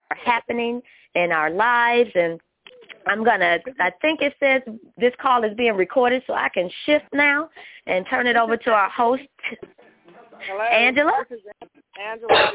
happening in our lives. And I think it says this call is being recorded, so I can shift now and turn it over to our host, Hello. Angela. This is Angela.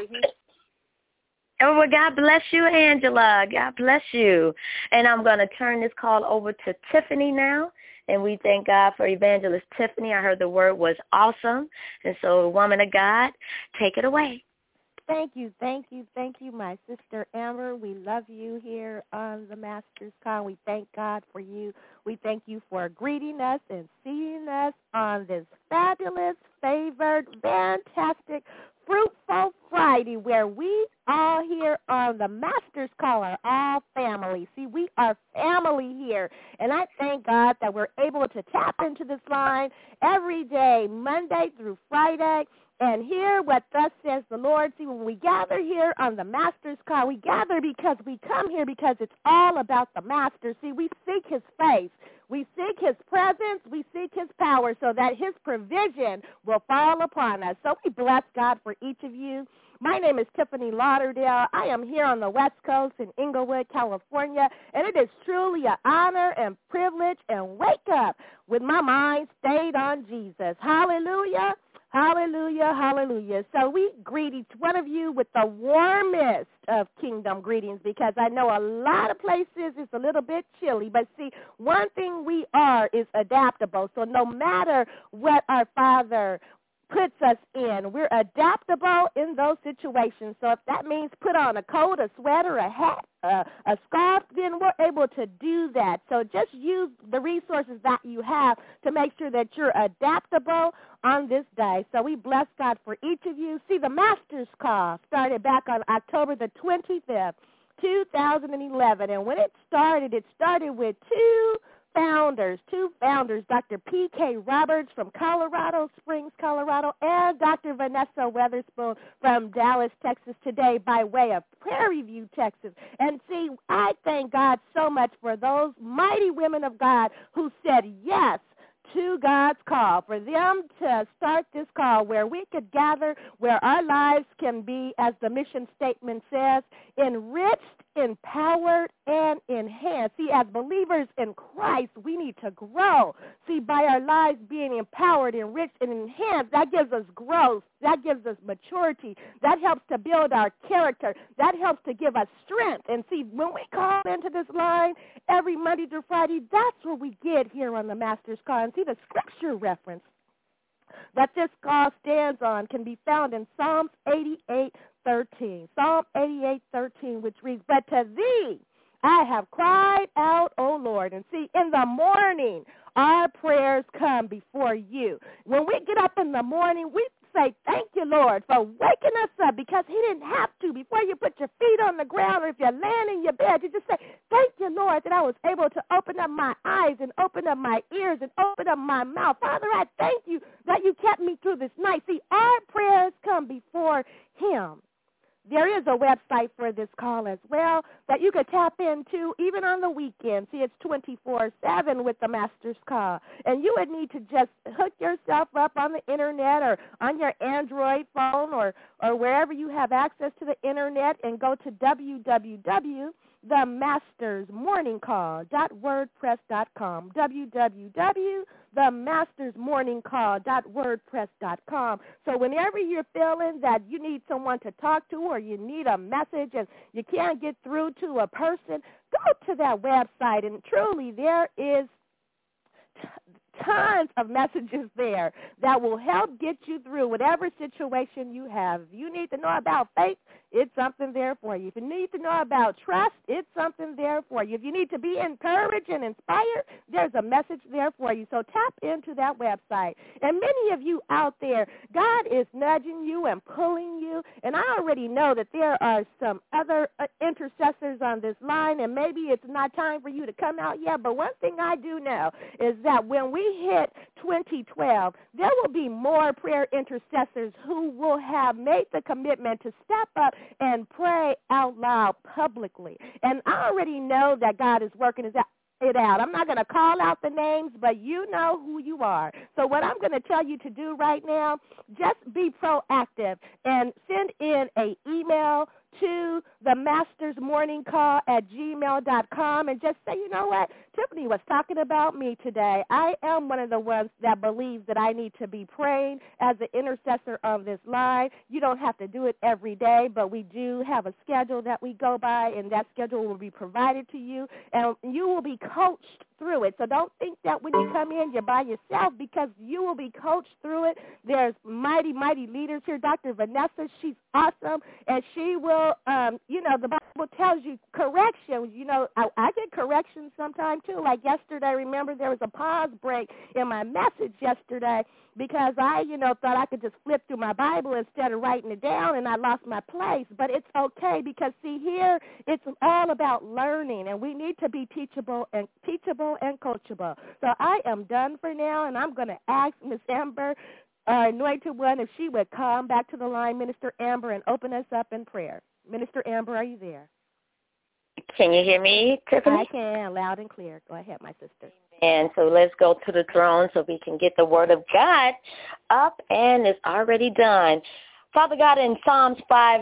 Oh, well, God bless you, Angela. God bless you. And I'm going to turn this call over to Tiffany now. And we thank God for Evangelist Tiffany. I heard the word was awesome. And so, woman of God, take it away. Thank you, my sister Amber. We love you here on the Master's Call. We thank God for you. We thank you for greeting us and seeing us on this fabulous, favored, fantastic, fruitful Friday where we all here on the Master's Call are all family. See, we are family here, and I thank God that we're able to tap into this line every day, Monday through Friday, and hear what thus says the Lord. See, when we gather here on the Master's Call, we gather because we come here because it's all about the Master. See, we seek his face. We seek his presence. We seek his power so that his provision will fall upon us. So we bless God for each of you. My name is Tiffany Lauderdale. I am here on the West Coast in Inglewood, California, and it is truly an honor and privilege and wake up with my mind stayed on Jesus. Hallelujah. Hallelujah, hallelujah. So we greet each one of you with the warmest of kingdom greetings because I know a lot of places it's a little bit chilly. But see, one thing we are is adaptable. So no matter what our Father puts us in, we're adaptable in those situations. So if that means put on a coat, a sweater, a hat, a scarf, then we're able to do that. So just use the resources that you have to make sure that you're adaptable on this day. So we bless God for each of you. See, the Master's Call started back on October the 25th, 2011. And when it started with two founders, Dr. P.K. Roberts from Colorado Springs, Colorado, and Dr. Vanessa Weatherspoon from Dallas, Texas, today by way of Prairie View, Texas. And see, I thank God so much for those mighty women of God who said yes to God's call, for them to start this call where we could gather, where our lives can be, as the mission statement says, enriched, empowered, and enhanced. See, as believers in Christ, we need to grow. See, by our lives being empowered, enriched, and enhanced, that gives us growth. That gives us maturity. That helps to build our character. That helps to give us strength. And see, when we call into this line every Monday through Friday, that's what we get here on the Master's Call. And see, the scripture reference that this call stands on can be found in Psalms 88:13. Psalm 88:13, which reads, "But to thee I have cried out, O Lord." And see, in the morning, our prayers come before you. When we get up in the morning, we say, thank you, Lord, for waking us up, because he didn't have to. Before you put your feet on the ground, or if you're laying in your bed, you just say, thank you, Lord, that I was able to open up my eyes and open up my ears and open up my mouth. Father, I thank you that you kept me through this night. See, our prayers come before him. There is a website for this call as well that you could tap into even on the weekend. See, it's 24/7 with the Master's Call. And you would need to just hook yourself up on the Internet or on your Android phone or wherever you have access to the Internet and go to www.themastersmorningcall.wordpress.com, www.themastersmorningcall.wordpress.com. So whenever you're feeling that you need someone to talk to or you need a message and you can't get through to a person, go to that website, and truly there is tons of messages there that will help get you through whatever situation you have. If you need to know about faith, it's something there for you. If you need to know about trust, it's something there for you. If you need to be encouraged and inspired, there's a message there for you. So tap into that website. And many of you out there, God is nudging you and pulling you. And I already know that there are some other intercessors on this line, and maybe it's not time for you to come out yet. But one thing I do know is that when we hit 2012, there will be more prayer intercessors who will have made the commitment to step up and pray out loud publicly. And I already know that God is working it out. I'm not going to call out the names, but you know who you are. So what I'm going to tell you to do right now, just be proactive and send in an email to the Master's Morning Call at gmail.com and just say, you know what, Tiffany was talking about me today. I am one of the ones that believes that I need to be praying as an intercessor on this line. You don't have to do it every day, but we do have a schedule that we go by, and that schedule will be provided to you, and you will be coached through it. So don't think that when you come in, you're by yourself, because you will be coached through it. There's mighty, mighty leaders here. Dr. Vanessa, she's awesome, and she will, the Bible tells you corrections. I get corrections sometimes too. Like yesterday, remember there was a pause break in my message yesterday because I, thought I could just flip through my Bible instead of writing it down, and I lost my place. But it's okay, because, see, here it's all about learning, and we need to be teachable and coachable. So I am done for now, and I'm going to ask Miss Amber, our anointed one, if she would come back to the line, Minister Amber, and open us up in prayer. Minister Amber, are you there? Can you hear me, Tiffany? I can, loud and clear. Go ahead, my sister. And so let's go to the throne so we can get the word of God up, and it's already done. Father God, in Psalms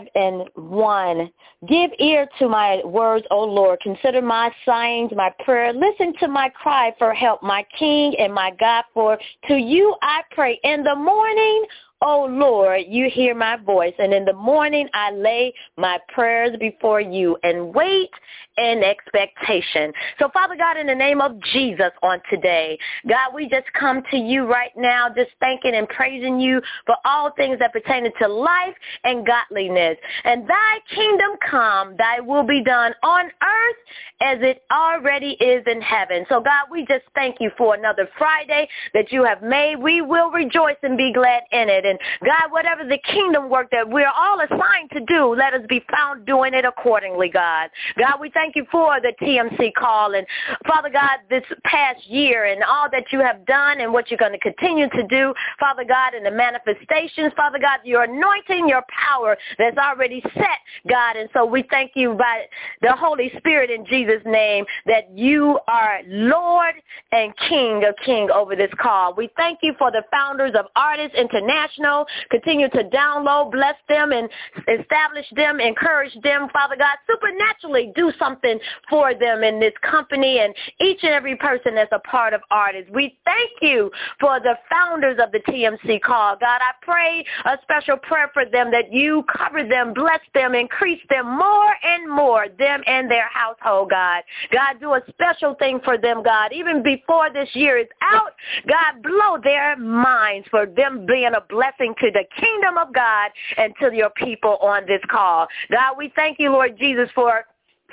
5:1, give ear to my words, O Lord. Consider my sighings, my prayer. Listen to my cry for help, my King and my God, for to you I pray. In the morning, O Lord, you hear my voice, and in the morning I lay my prayers before you and wait in expectation. So, Father God, in the name of Jesus on today, God, we just come to you right now just thanking and praising you for all things that pertain to life and godliness. And thy kingdom come, thy will be done on earth as it already is in heaven. So, God, we just thank you for another Friday that you have made. We will rejoice and be glad in it. And God, whatever the kingdom work that we're all assigned to do, let us be found doing it accordingly, God. God, we thank you for the TMC call. And Father God, this past year and all that you have done and what you're going to continue to do, Father God, in the manifestations, Father God, your anointing, your power that's already set, God. And so we thank you by the Holy Spirit in Jesus' name that you are Lord and King of King over this call. We thank you for the founders of Artists International. Continue to download, bless them, and establish them, encourage them, Father God, supernaturally do something for them in this company and each and every person that's a part of Artists. We thank you for the founders of the TMC call. God, I pray a special prayer for them that you cover them, bless them, increase them more and more, them and their household, God. God, do a special thing for them, God. Even before this year is out, God, blow their minds for them being a blessing to the kingdom of God and to your people on this call. God, we thank you, Lord Jesus, for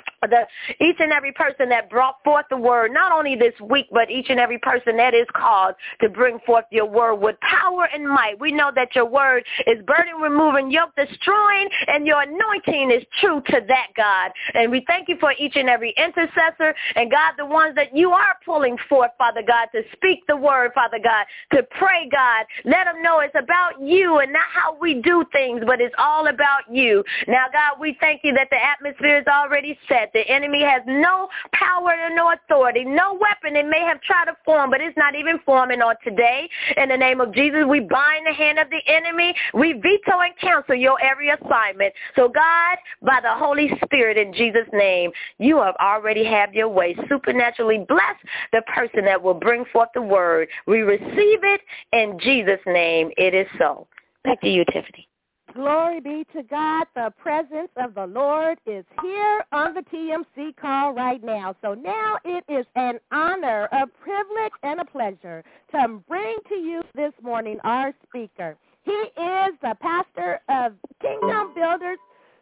each and every person that brought forth the word, not only this week, but each and every person that is called to bring forth your word with power and might. We know that your word is burden removing, yoke destroying, and your anointing is true to that, God. And we thank you for each and every intercessor, and God, the ones that you are pulling forth, Father God, to speak the word, Father God, to pray, God. Let them know it's about you and not how we do things, but it's all about you. Now, God, we thank you that the atmosphere is already set. The enemy has no power and no authority, no weapon. It may have tried to form, but it's not even forming on today. In the name of Jesus, we bind the hand of the enemy. We veto and cancel your every assignment. So, God, by the Holy Spirit, in Jesus' name, you have already had your way. Supernaturally bless the person that will bring forth the word. We receive it in Jesus' name. It is so. Back to you, Tiffany. Glory be to God. The presence of the Lord is here on the TMC call right now. So now it is an honor, a privilege, and a pleasure to bring to you this morning our speaker. He is the pastor of Kingdom Builders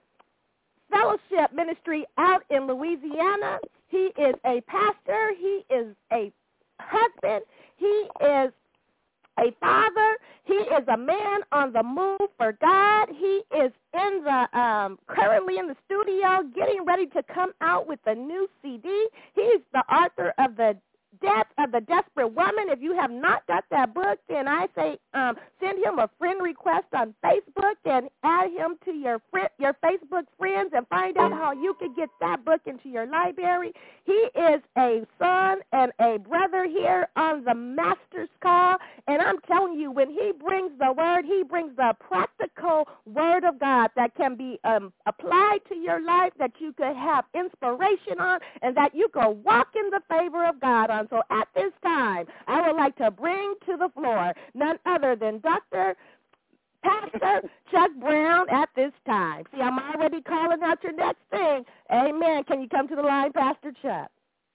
Fellowship Ministry out in Louisiana. He is a pastor. He is a husband. He is a father. He is a man on the move for God. He is in the currently in the studio getting ready to come out with a new CD. He's the author of The Death of the Desperate Woman. If you have not got that book, then I say send him a friend request on Facebook and add him to your Facebook friends and find out how you can get that book into your library. He is a son and a brother here on the Master's Call, and I'm telling you, when he brings the word, he brings the practical word of God that can be applied to your life, that you could have inspiration on, and that you could walk in the favor of God on. So at this time, I would like to bring to the floor none other than Pastor Chuck Brown at this time. See, I'm already calling out your next thing. Amen. Can you come to the line, Pastor Chuck?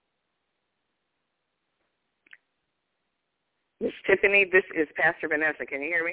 Miss Tiffany, this is Pastor Vanessa. Can you hear me?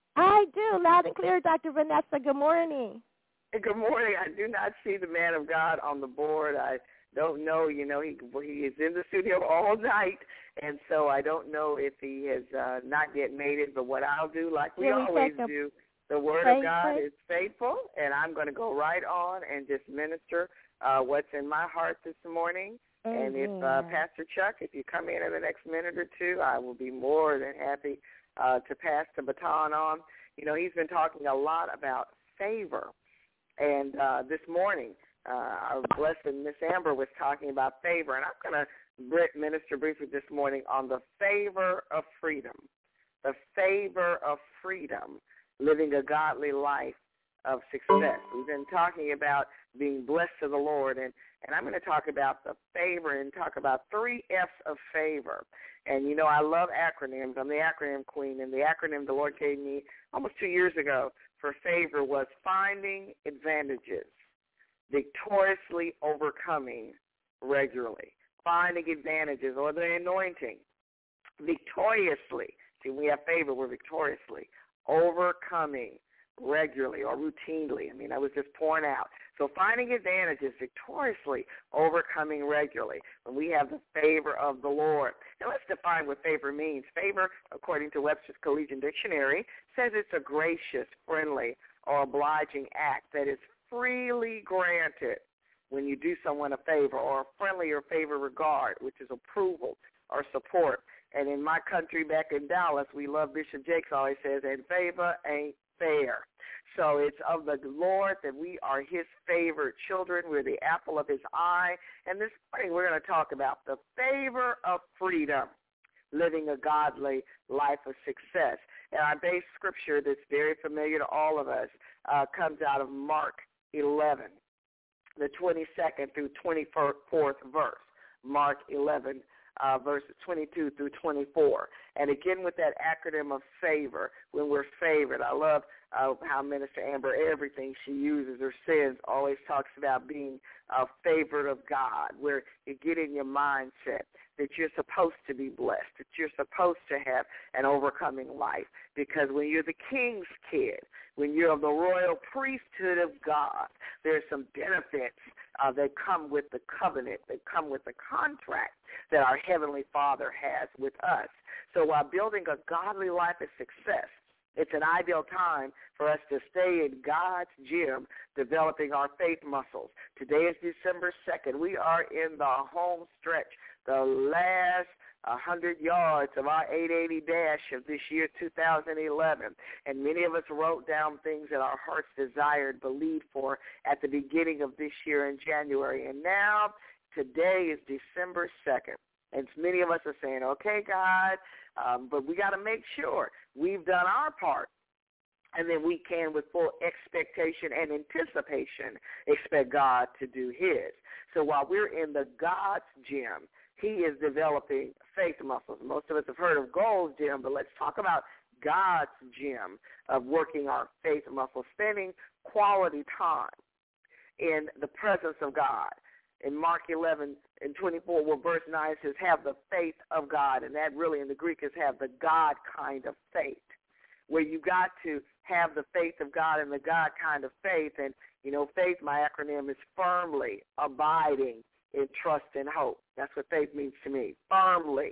I do, loud and clear, Dr. Vanessa. Good morning. Good morning. I do not see the man of God on the board. I don't know. He is in the studio all night, and so I don't know if he has not yet made it. But what I'll do, like we always do, the Word of God is faithful, and I'm going to go right on and just minister what's in my heart this morning. And if Pastor Chuck, if you come in the next minute or two, I will be more than happy to pass the baton on. He's been talking a lot about favor. And this morning, our blessed Miss Amber was talking about favor. And I'm going to minister briefly this morning on the favor of freedom. The favor of freedom, living a godly life of success. We've been talking about being blessed of the Lord, and I'm going to talk about the favor and talk about 3 F's of favor. And, I love acronyms. I'm the acronym queen, and the acronym the Lord gave me almost 2 years ago for favor was finding advantages, victoriously overcoming regularly. Finding advantages, or the anointing, victoriously. See, we have favor, we're victoriously overcoming regularly or routinely. I was just pouring out. So finding advantages, victoriously overcoming regularly when we have the favor of the Lord. Now let's define what favor means. Favor, according to Webster's Collegian Dictionary, says it's a gracious, friendly, or obliging act that is freely granted when you do someone a favor, or a friendly or favor regard, which is approval or support. And in my country back in Dallas, we love Bishop Jakes always says, and favor ain't fair. So it's of the Lord that we are his favored children. We're the apple of his eye. And this morning we're going to talk about the favor of freedom, living a godly life of success. And our base scripture that's very familiar to all of us comes out of Mark 11, the 22nd through 24th verse. Mark 11, verses 22 through 24. And again, with that acronym of favor, when we're favored, I love how Minister Amber, everything she uses or says, always talks about being favored of God, where you get in your mindset that you're supposed to be blessed, that you're supposed to have an overcoming life. Because when you're the king's kid, when you're of the royal priesthood of God, there's some benefits that come with the covenant, that come with the contract that our Heavenly Father has with us. So while building a godly life of success, it's an ideal time for us to stay in God's gym, developing our faith muscles. Today is December 2nd. We are in the home stretch, the last 100 yards of our 880 dash of this year, 2011. And many of us wrote down things that our hearts desired, believed for at the beginning of this year in January. And now, today is December 2nd. And many of us are saying, okay, God, but we got to make sure we've done our part. And then we can, with full expectation and anticipation, expect God to do his. So while we're in the God's gym, he is developing faith muscles. Most of us have heard of Gold's Gym, but let's talk about God's gym of working our faith muscles, spending quality time in the presence of God. In Mark 11 and 24, where verse 9 says, have the faith of God, and that really in the Greek is have the God kind of faith, where you got to have the faith of God and the God kind of faith. And, faith, my acronym is firmly abiding in trust and hope. That's what faith means to me, firmly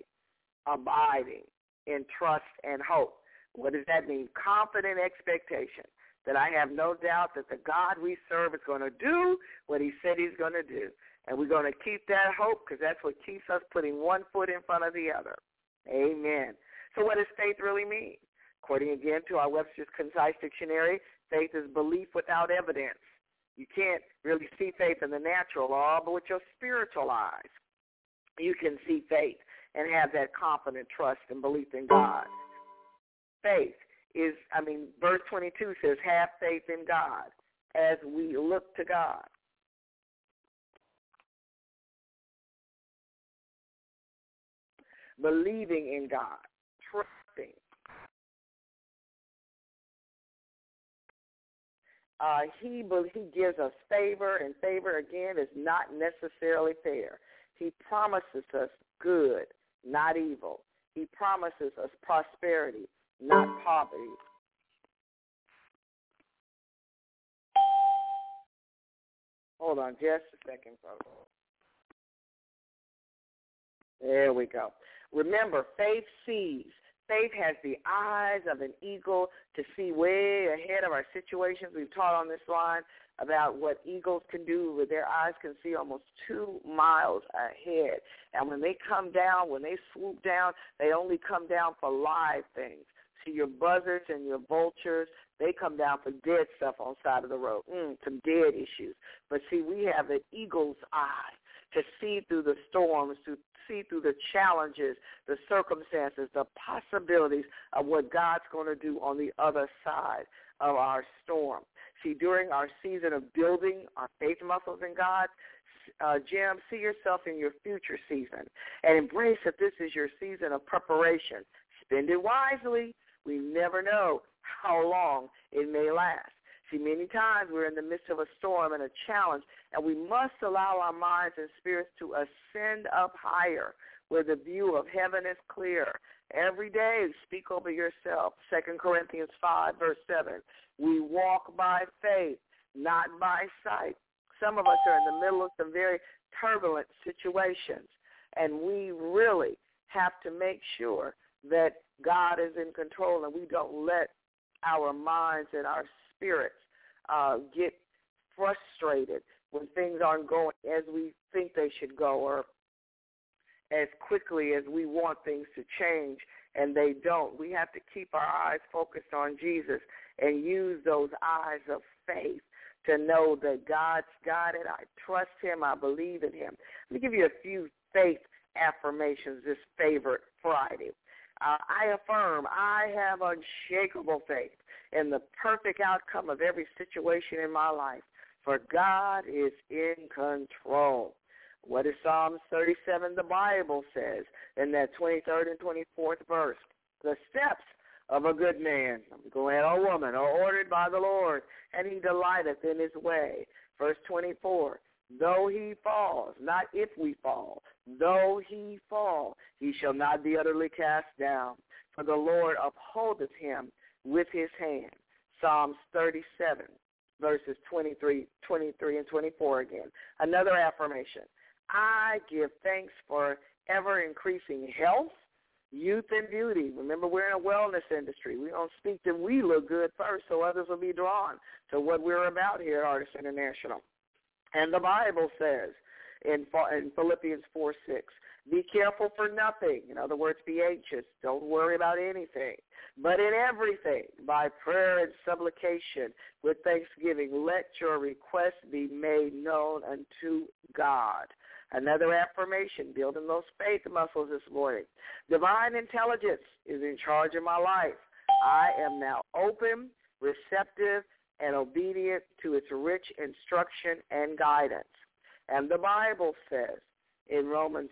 abiding in trust and hope. What does that mean? Confident expectation that I have no doubt that the God we serve is going to do what he said he's going to do. And we're going to keep that hope because that's what keeps us putting one foot in front of the other. Amen. So what does faith really mean? According again to our Webster's Concise Dictionary, faith is belief without evidence. You can't really see faith in the natural, but with your spiritual eyes, you can see faith and have that confident trust and belief in God. Faith is, verse 22 says, have faith in God as we look to God. Believing in God, trusting. He gives us favor, and favor, again, is not necessarily fair. He promises us good, not evil. He promises us prosperity, not poverty. Hold on just a second, folks. There we go. Remember, faith sees. Faith has the eyes of an eagle to see way ahead of our situations. We've taught on this line about what eagles can do with their eyes, can see almost 2 miles ahead. And when they come down, when they swoop down, they only come down for live things. See, your buzzards and your vultures, they come down for dead stuff on the side of the road, some dead issues. But see, we have an eagle's eye to see through the storms, to see through the challenges, the circumstances, the possibilities of what God's going to do on the other side of our storm. See, during our season of building our faith muscles in God, Jim, see yourself in your future season and embrace that this is your season of preparation. Spend it wisely. We never know how long it may last. See, many times we're in the midst of a storm and a challenge, and we must allow our minds and spirits to ascend up higher where the view of heaven is clear. Every day, speak over yourself. 2 Corinthians 5, verse 7. We walk by faith, not by sight. Some of us are in the middle of some very turbulent situations, and we really have to make sure that God is in control and we don't let our minds and our spirits get frustrated when things aren't going as we think they should go or as quickly as we want things to change, and they don't. We have to keep our eyes focused on Jesus and use those eyes of faith to know that God's got it. I trust him. I believe in him. Let me give you a few faith affirmations this favorite Friday. I affirm I have unshakable faith in the perfect outcome of every situation in my life, for God is in control. What does Psalms 37, the Bible says, in that 23rd and 24th verse? The steps of a good man, or woman, are ordered by the Lord, and he delighteth in his way. Verse 24, though he falls, not if we fall, though he fall, he shall not be utterly cast down, for the Lord upholdeth him with his hand. Psalms 37, verses 23 and 24 again. Another affirmation. I give thanks for ever-increasing health, youth, and beauty. Remember, we're in a wellness industry. We don't speak that we look good first so others will be drawn to what we're about here at Artists International. And the Bible says in Philippians 4:6, be careful for nothing. In other words, be anxious. Don't worry about anything. But in everything, by prayer and supplication, with thanksgiving, let your requests be made known unto God. Another affirmation, building those faith muscles this morning. Divine intelligence is in charge of my life. I am now open, receptive, and obedient to its rich instruction and guidance. And the Bible says in Romans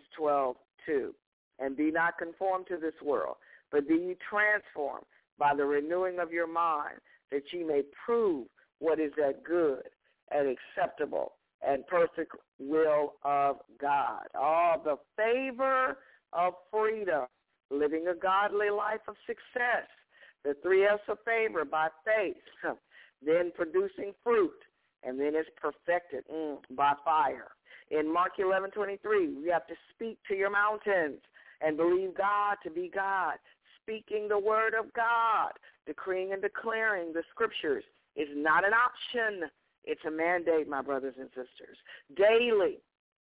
12:2, and be not conformed to this world, but be ye transformed by the renewing of your mind, that ye may prove what is that good and acceptable and perfect will of God. Oh, the favor of freedom, living a godly life of success, the 3 F's of favor by faith, then producing fruit, and then it's perfected by fire. In Mark 11:23, we have to speak to your mountains and believe God to be God, speaking the word of God, decreeing and declaring the scriptures It's not an option. It's a mandate, my brothers and sisters. Daily,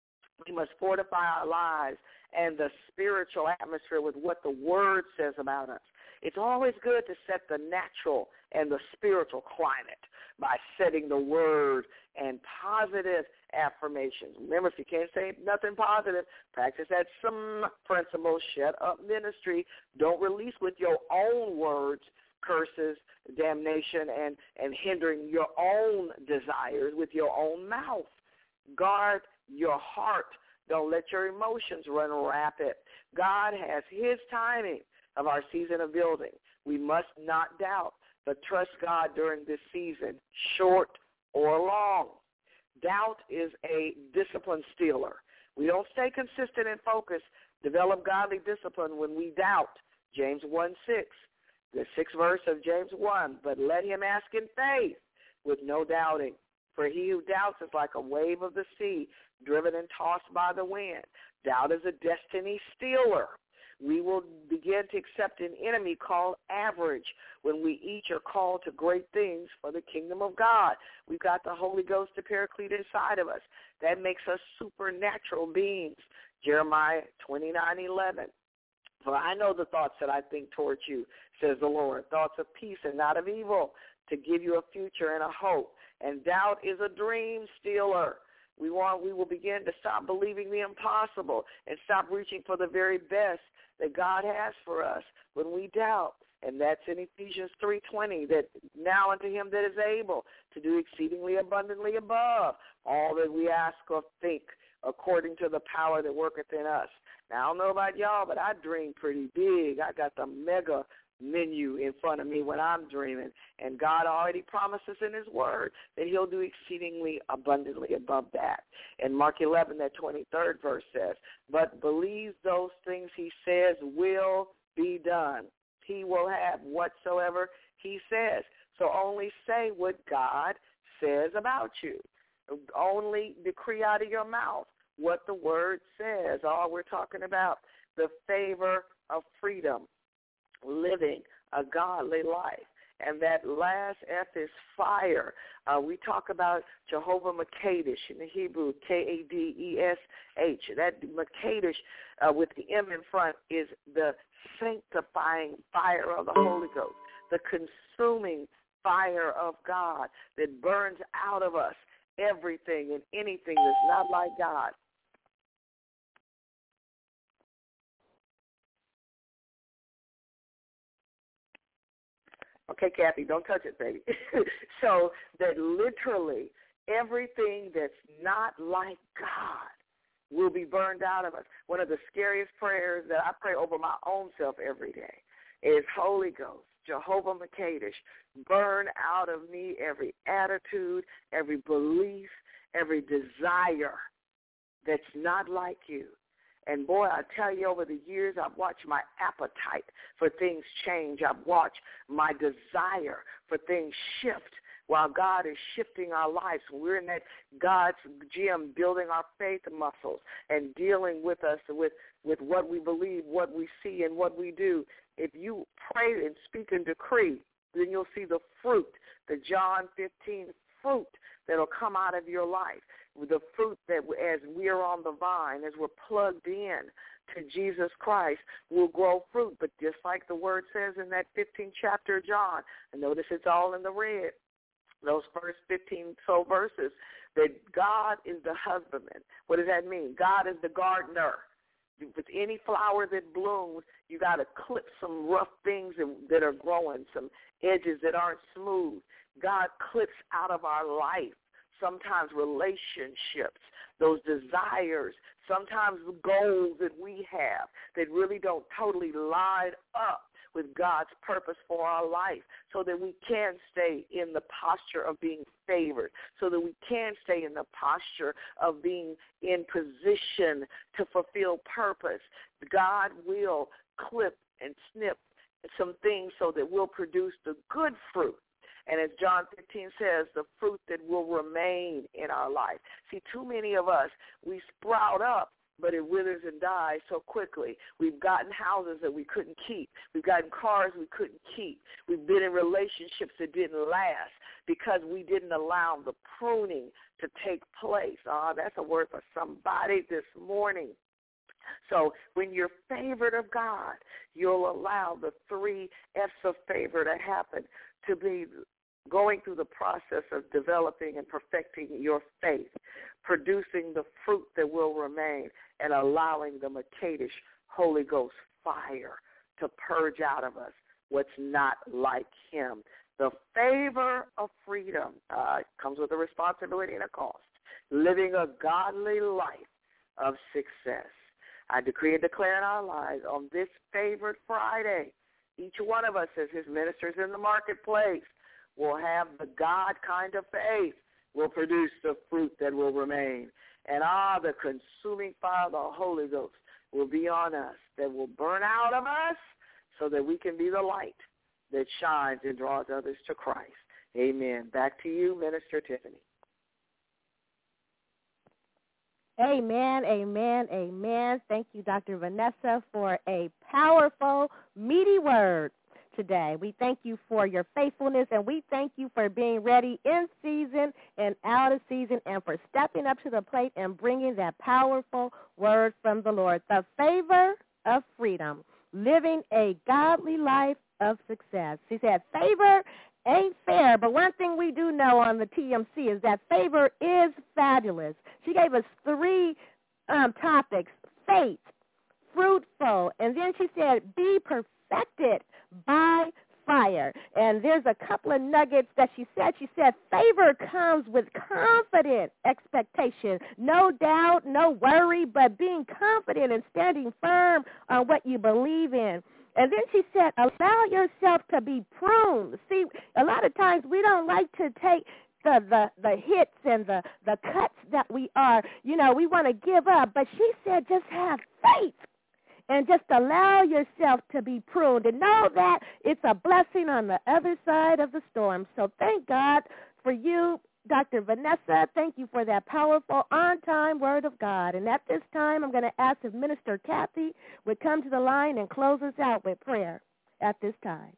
we must fortify our lives and the spiritual atmosphere with what the Word says about us. It's always good to set the natural and the spiritual climate by setting the Word and positive affirmations. Remember, if you can't say nothing positive, practice that some principle, shut up ministry. Don't release with your own words curses, damnation, and hindering your own desires with your own mouth. Guard your heart. Don't let your emotions run rapid. God has his timing of our season of building. We must not doubt, but trust God during this season, short or long. Doubt is a discipline stealer. We don't stay consistent and focused, develop godly discipline when we doubt. James 1:6, the 6th verse of James 1, but let him ask in faith with no doubting. For he who doubts is like a wave of the sea, driven and tossed by the wind. Doubt is a destiny stealer. We will begin to accept an enemy called average when we each are called to great things for the kingdom of God. We've got the Holy Ghost, the Paraclete inside of us. That makes us supernatural beings. Jeremiah 29:11. For I know the thoughts that I think towards you, says the Lord, thoughts of peace and not of evil, to give you a future and a hope. And doubt is a dream stealer. We will begin to stop believing the impossible and stop reaching for the very best that God has for us when we doubt. And that's in Ephesians 3:20, that now unto him that is able to do exceedingly abundantly above all that we ask or think, according to the power that worketh in us. Now, I don't know about y'all, but I dream pretty big. I got the mega menu in front of me when I'm dreaming. And God already promises in his word that he'll do exceedingly abundantly above that. And Mark 11, that 23rd verse says, but believes those things he says will be done. He will have whatsoever he says. So only say what God says about you. Only decree out of your mouth what the word says. All we're talking about, the favor of freedom, living a godly life. And that last F is fire. We talk about Jehovah Makadesh in the Hebrew, Kadesh. That Makadesh with the M in front is the sanctifying fire of the Holy Ghost, the consuming fire of God that burns out of us everything and anything that's not like God. Okay, Kathy, don't touch it, baby. So that literally everything that's not like God will be burned out of us. One of the scariest prayers that I pray over my own self every day is, Holy Ghost, Jehovah Makadesh, burn out of me every attitude, every belief, every desire that's not like you. And, boy, I tell you, over the years, I've watched my appetite for things change. I've watched my desire for things shift while God is shifting our lives. We're in that God's gym building our faith muscles and dealing with us with what we believe, what we see, and what we do. If you pray and speak and decree, then you'll see the fruit, the John 15 fruit that will come out of your life. The fruit that as we are on the vine, as we're plugged in to Jesus Christ, will grow fruit. But just like the word says in that 15th chapter of John, and notice it's all in the red, those first 15 so verses, that God is the husbandman. What does that mean? God is the gardener. With any flower that blooms, you got to clip some rough things that are growing, some edges that aren't smooth. God clips out of our life sometimes relationships, those desires, sometimes the goals that we have that really don't totally line up with God's purpose for our life, so that we can stay in the posture of being favored, so that we can stay in the posture of being in position to fulfill purpose. God will clip and snip some things so that we'll produce the good fruit. And as John 15 says, the fruit that will remain in our life. See, too many of us, we sprout up but it withers and dies so quickly. We've gotten houses that we couldn't keep. We've gotten cars we couldn't keep. We've been in relationships that didn't last because we didn't allow the pruning to take place. That's a word for somebody this morning. So when you're favored of God, you'll allow the 3 F's of favor to happen, to be going through the process of developing and perfecting your faith, producing the fruit that will remain, and allowing the Makadish Holy Ghost fire to purge out of us what's not like him. The favor of freedom comes with a responsibility and a cost. Living a godly life of success. I decree and declare in our lives on this favored Friday, each one of us as his ministers in the marketplace will have the God kind of faith, will produce the fruit that will remain. And the consuming fire of the Holy Ghost will be on us, that will burn out of us so that we can be the light that shines and draws others to Christ. Amen. Back to you, Minister Tiffany. Amen, amen, amen. Thank you, Dr. Vanessa, for a powerful, meaty word today. We thank you for your faithfulness, and we thank you for being ready in season and out of season, and for stepping up to the plate and bringing that powerful word from the Lord. The favor of freedom, living a godly life of success. She said favor ain't fair, but one thing we do know on the TMC is that favor is fabulous. She gave us 3 topics: faith, fruitful, and then she said be perfected by fire. And there's a couple of nuggets that she said. She said favor comes with confident expectation, no doubt, no worry, but being confident and standing firm on what you believe in. And then she said, allow yourself to be pruned. See, a lot of times we don't like to take the hits and the cuts that we are, we want to give up. But she said just have faith and just allow yourself to be pruned and know that it's a blessing on the other side of the storm. So thank God for you, Dr. Vanessa. Thank you for that powerful, on-time word of God. And at this time, I'm going to ask if Minister Kathy would come to the line and close us out with prayer at this time.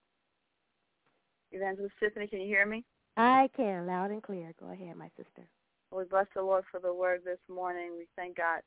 Evangelist Tiffany, can you hear me? I can, loud and clear. Go ahead, my sister. We bless the Lord for the word this morning. We thank God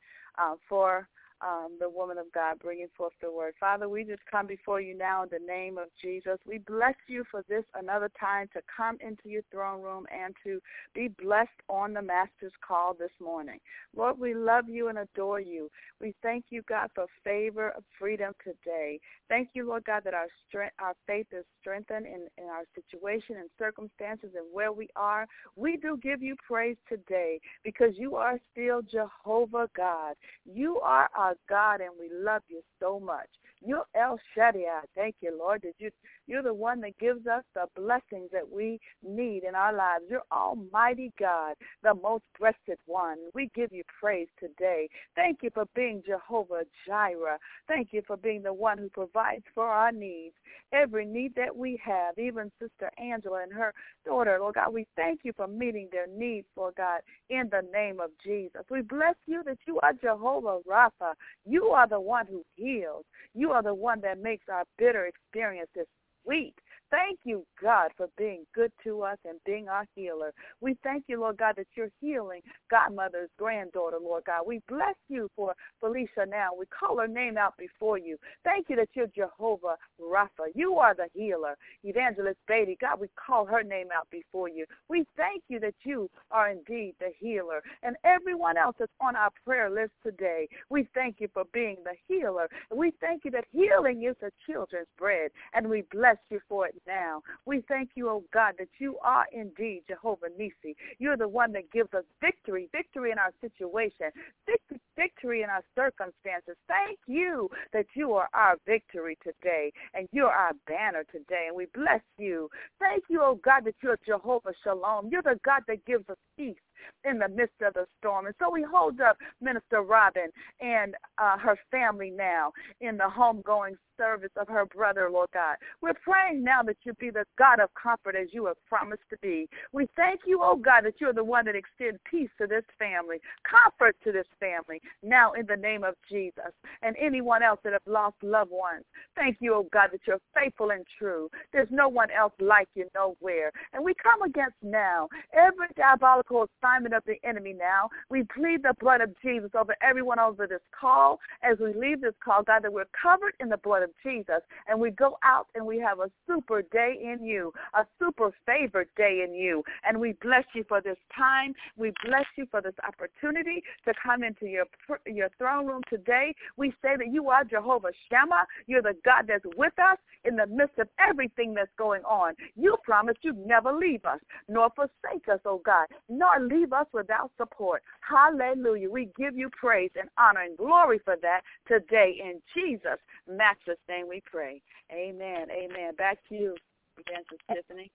for the woman of God bringing forth the word. Father, we just come before you now in the name of Jesus. We bless you for this another time to come into your throne room and to be blessed on the Master's call this morning. Lord, we love you and adore you. We thank you, God, for favor of freedom today. Thank you, Lord God, that our faith is strengthened in our situation and circumstances and where we are. We do give you praise today because you are still Jehovah God. You are our God, and we love you so much. You're El Shaddai. Thank you, Lord, that you're the one that gives us the blessings that we need in our lives. You're Almighty God, the most blessed one. We give you praise today. Thank you for being Jehovah Jireh. Thank you for being the one who provides for our needs, every need that we have, even Sister Angela and her daughter. Lord God, we thank you for meeting their needs, Lord God, in the name of Jesus. We bless you that you are Jehovah Rapha. You are the one who heals. You are the one that makes our bitter experiences sweet. Thank you, God, for being good to us and being our healer. We thank you, Lord God, that you're healing Godmother's granddaughter, Lord God. We bless you for Felicia now. We call her name out before you. Thank you that you're Jehovah Rapha. You are the healer. Evangelist Beatty, God, we call her name out before you. We thank you that you are indeed the healer. And everyone else that's on our prayer list today, we thank you for being the healer. And we thank you that healing is the children's bread, and we bless you for it now. We thank you, oh God, that you are indeed Jehovah Nissi. You're the one that gives us victory in our situation, victory in our circumstances. Thank you that you are our victory today, and you're our banner today, and we bless you. Thank you, oh God, that you're Jehovah Shalom. You're the God that gives us peace in the midst of the storm. And so we hold up Minister Robin and her family now in the homegoing service of her brother, Lord God. We're praying now that you be the God of comfort as you have promised to be. We thank you, oh God, that you're the one that extends peace to this family, comfort to this family, now in the name of Jesus. And anyone else that have lost loved ones, thank you, oh God, that you're faithful and true. There's no one else like you nowhere. And we come against now every diabolical assignment of the enemy now. We plead the blood of Jesus over everyone over this call. As we leave this call, God, that we're covered in the blood of Jesus, and we go out and we have a super day in you, a super favored day in you. And we bless you for this time. We bless you for this opportunity to come into your throne room today. We say that you are Jehovah Shammah. You're the God that's with us in the midst of everything that's going on. You promised you'd never leave us, nor forsake us, oh God, nor leave us without support. Hallelujah. We give you praise and honor and glory for that today. In Jesus' matchless name we pray. Amen. Amen. Back to you, Evangelist Tiffany.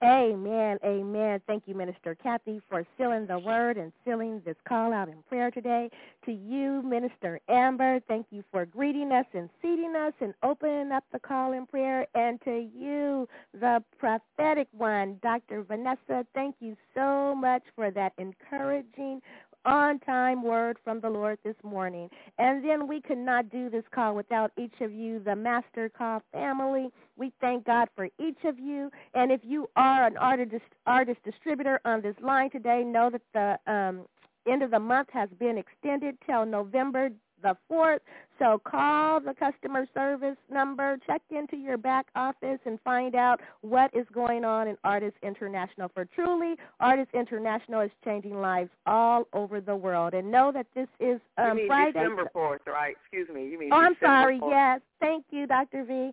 Amen. Amen. Thank you, Minister Kathy, for sealing the word and sealing this call out in prayer today. To you, Minister Amber, thank you for greeting us and seating us and opening up the call in prayer. And to you, the prophetic one, Dr. Vanessa, thank you so much for that encouraging, on-time word from the Lord this morning. And then we could not do this call without each of you, the Master Call family. We thank God for each of you. And if you are an artist distributor on this line today, know that the end of the month has been extended till November the 4th. So call the customer service number, check into your back office, and find out what is going on in Artists International. For truly, Artists International is changing lives all over the world. And know that this is you mean Friday. December 4th, right? Excuse me. You mean I'm December sorry. 4th. Yes. Thank you, Dr. V.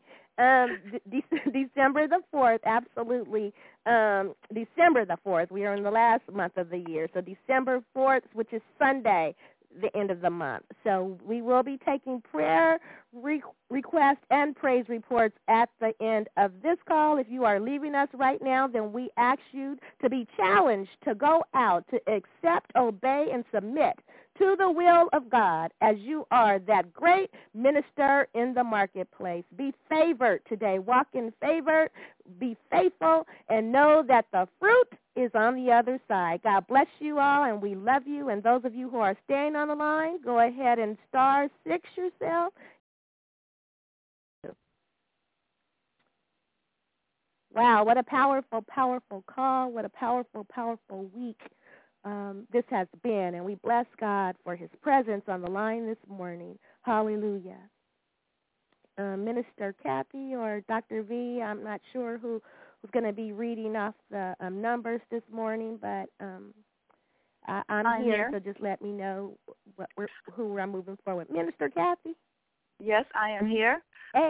December the 4th, absolutely. December the 4th. We are in the last month of the year. So December 4th, which is Sunday, the end of the month. So we will be taking prayer requests and praise reports at the end of this call. If you are leaving us right now, then we ask you to be challenged to go out, to accept, obey, and submit to the will of God as you are that great minister in the marketplace. Be favored today. Walk in favor. Be faithful, and know that the fruit is on the other side. God bless you all, and we love you. And those of you who are staying on the line, go ahead and *6 yourself. Wow, what a powerful, powerful call. What a powerful, powerful week this has been. And we bless God for his presence on the line this morning. Hallelujah. Minister Kathy or Dr. V, I'm not sure who's going to be reading off the numbers this morning, but I'm here, so just let me know who I'm moving forward. Minister Kathy? Yes, I am here.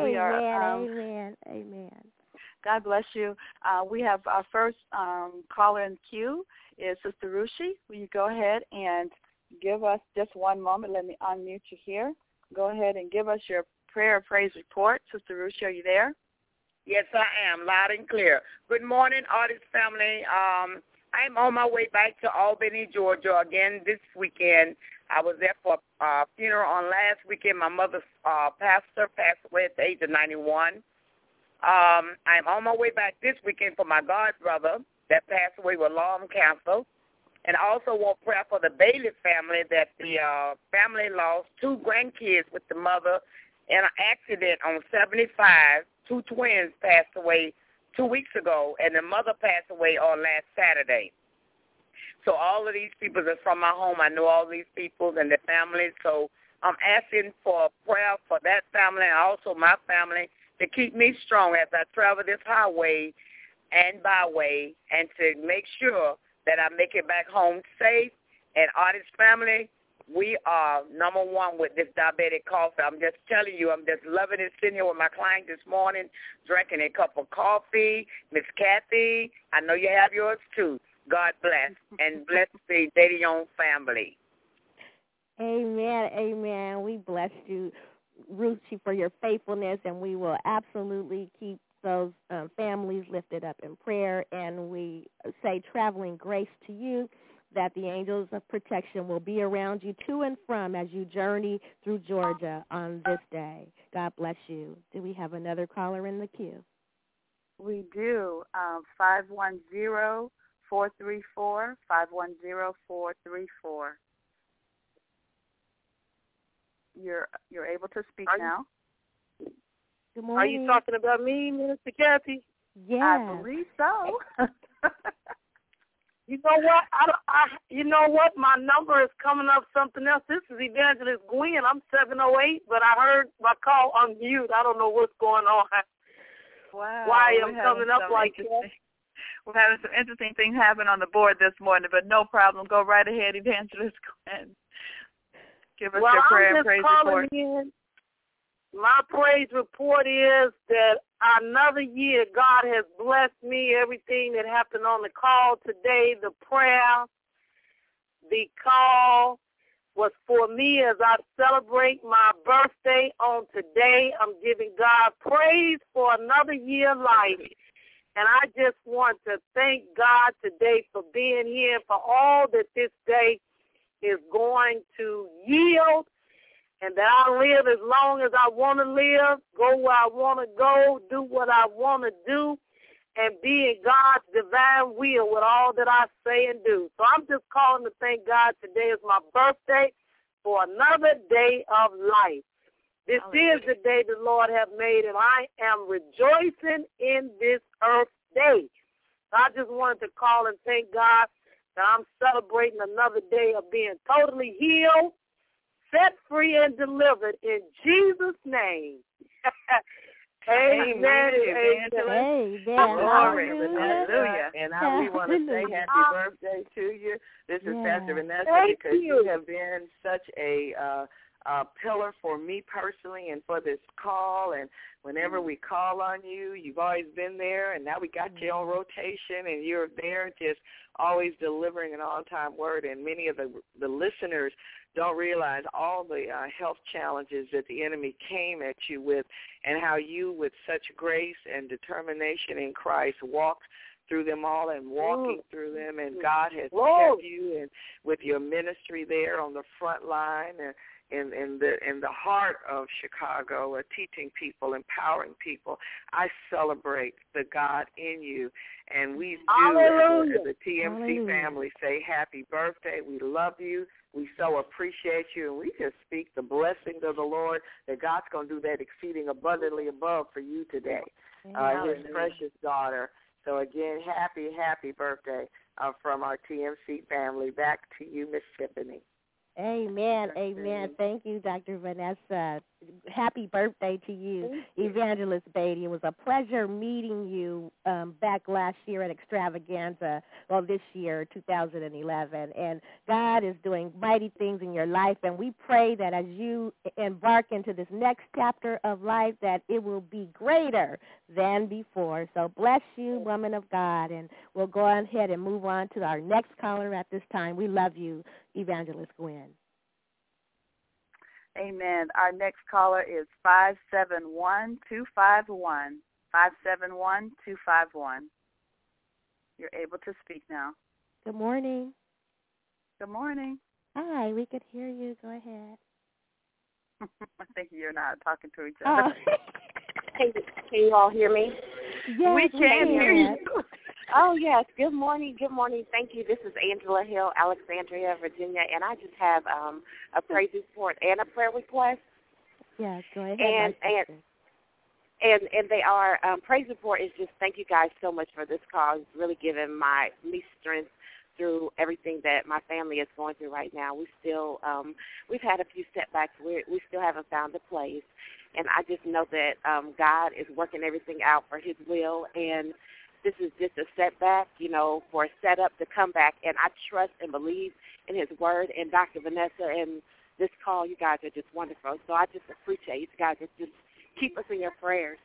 Amen, amen. God bless you. We have our first caller in queue is Sister Rushi. Will you go ahead and give us just one moment? Let me unmute you here. Go ahead and give us your prayer praise report. Sister Rushi, are you there? Yes, I am, loud and clear. Good morning, Artist family. I'm on my way back to Albany, Georgia again this weekend. I was there for a funeral on last weekend. My mother's pastor passed away at the age of 91. I'm on my way back this weekend for my god brother that passed away with lung cancer. And I also want prayer for the Bailey family that the family lost 2 grandkids with the mother in an accident on 75. 2 twins passed away 2 weeks ago, and the mother passed away on last Saturday. So all of these people are from my home. I know all these people and their families. So I'm asking for prayer for that family and also my family to keep me strong as I travel this highway and byway, and to make sure that I make it back home safe. And Artist family, we are number one with this diabetic coffee. I'm just telling you, I'm just loving it, sitting here with my client this morning, drinking a cup of coffee. Miss Kathy, I know you have yours too. God bless, and bless the Dadion family. Amen, amen. We bless you, Ruchi, for your faithfulness, and we will absolutely keep those families lifted up in prayer, and we say traveling grace to you. that the angels of protection will be around you to and from as you journey through Georgia on this day. God bless you. Do we have another caller in the queue? We do. 510-434, 510-434. You're able to speak now. Good morning. Are you talking about me, Minister Kathy? Yes. I believe so. You know what? You know what? My number is coming up something else. This is Evangelist Gwen. I'm 708, but I heard my call on mute. I don't know what's going on. Wow. Why I'm coming up like that. We're having some interesting things happen on the board this morning, but no problem. Go right ahead, Evangelist Gwen. Give us your prayer and praise report. My praise report is that another year God has blessed me. Everything that happened on the call today, the prayer, the call was for me as I celebrate my birthday on today. I'm giving God praise for another year of life. And I just want to thank God today for being here, for all that this day is going to yield, and that I live as long as I want to live, go where I want to go, do what I want to do, and be in God's divine will with all that I say and do. So I'm just calling to thank God today is my birthday for another day of life. This is the day the Lord has made, and I am rejoicing in this earth day. So I just wanted to call and thank God that I'm celebrating another day of being totally healed, set free, and delivered in Jesus' name. Amen. Amen. Glory. Hallelujah. And we want to say happy birthday to you. This is Pastor Vanessa, because you have been such a pillar for me personally and for this call. And whenever we call on you, you've always been there. And now we got you on rotation, and you're there just always delivering an on-time word. And many of the listeners don't realize all the health challenges that the enemy came at you with, and how you, with such grace and determination in Christ, walked through them all and walking through them. And God has kept you, and with your ministry there on the front line and in the heart of Chicago, teaching people, empowering people. I celebrate the God in you, and we do, as a TMC family, say happy birthday. We love you. We so appreciate you, and we just speak the blessings of the Lord, that God's going to do that exceeding abundantly above for you today, his precious daughter. So, again, happy birthday from our TMC family. Back to you, Miss Tiffany. Amen. Amen. Thank you, Dr. Vanessa. Happy birthday to you, Evangelist Beatty. It was a pleasure meeting you back last year at Extravaganza, well, this year, 2011. And God is doing mighty things in your life, and we pray that as you embark into this next chapter of life, that it will be greater than before. So bless you, woman of God, and we'll go ahead and move on to our next caller at this time. We love you, Evangelist Gwen. Amen. Our next caller is 571-251. 571-251. You're able to speak now. Good morning. Good morning. Hi, we could hear you. Go ahead. I think you're not talking to each other. Can you all hear me? Yes, we can hear you. Oh, yes. Good morning. Good morning. Thank you. This is Angela Hill, Alexandria, Virginia, and I just have a praise report and a prayer request. Yes, go ahead. And they are, praise report is just thank you guys so much for this call. It's really given me strength through everything that my family is going through right now. We still, we've had a few setbacks. We still haven't found a place. And I just know that God is working everything out for his will, and this is just a setback, for a setup to come back. And I trust and believe in his word. And Dr. Vanessa and this call, you guys are just wonderful. So I just appreciate you guys. Just keep us in your prayers.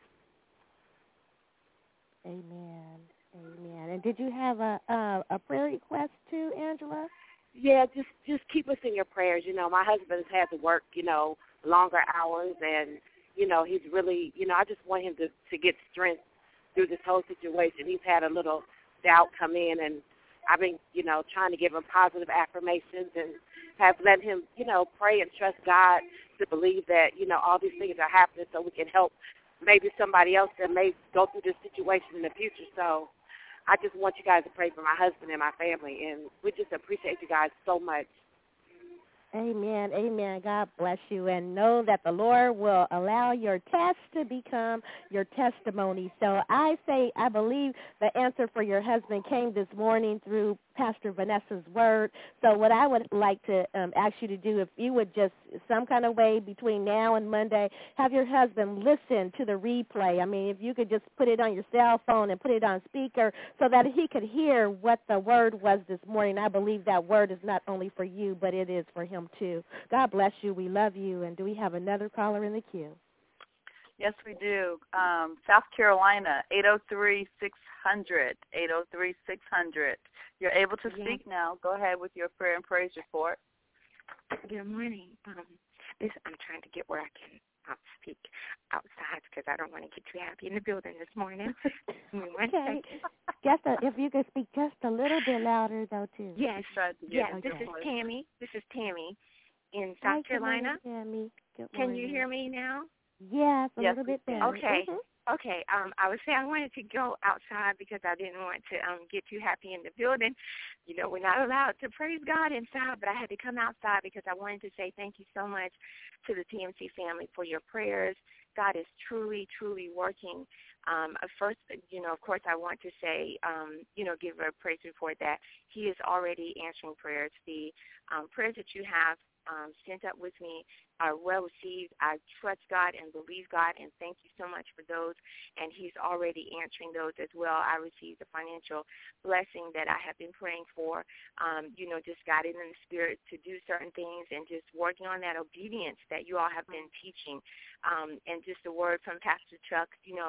Amen. Amen. And did you have a prayer request too, Angela? Yeah, just keep us in your prayers. My husband has had to work, longer hours, and, he's really, I just want him to get strength through this whole situation. He's had a little doubt come in, and I've been, trying to give him positive affirmations and have let him, pray and trust God to believe that, all these things are happening so we can help maybe somebody else that may go through this situation in the future. So I just want you guys to pray for my husband and my family, and we just appreciate you guys so much. Amen, amen. God bless you. And know that the Lord will allow your test to become your testimony. So I believe the answer for your husband came this morning through Pastor Vanessa's word. So what I would like to ask you to do, if you would just some kind of way between now and Monday, have your husband listen to the replay. I mean, if you could just put it on your cell phone and put it on speaker so that he could hear what the word was this morning. I believe that word is not only for you, but it is for him too. God bless you. We love you. And do we have another caller in the queue? Yes, we do. South Carolina, 803-600, 803-600. You're able to speak now. Go ahead with your prayer and praise report. Good morning. I'm trying to get where I can speak outside because I don't want to get too happy in the building this morning. Okay. If you could speak just a little bit louder, though, too. Yes. This is Tammy. This is Tammy in South Carolina. Tammy. Can you hear me now? Yes, a little bit better. Okay. Okay. I would say I wanted to go outside because I didn't want to get too happy in the building. We're not allowed to praise God inside, but I had to come outside because I wanted to say thank you so much to the TMC family for your prayers. God is truly, truly working. First, of course, I want to say, give a praise report that he is already answering prayers. The prayers that you have sent up with me are well received. I trust God and believe God, and thank you so much for those. And he's already answering those as well. I received the financial blessing that I have been praying for, just guided in the spirit to do certain things and just working on that obedience that you all have been teaching. And just a word from Pastor Chuck,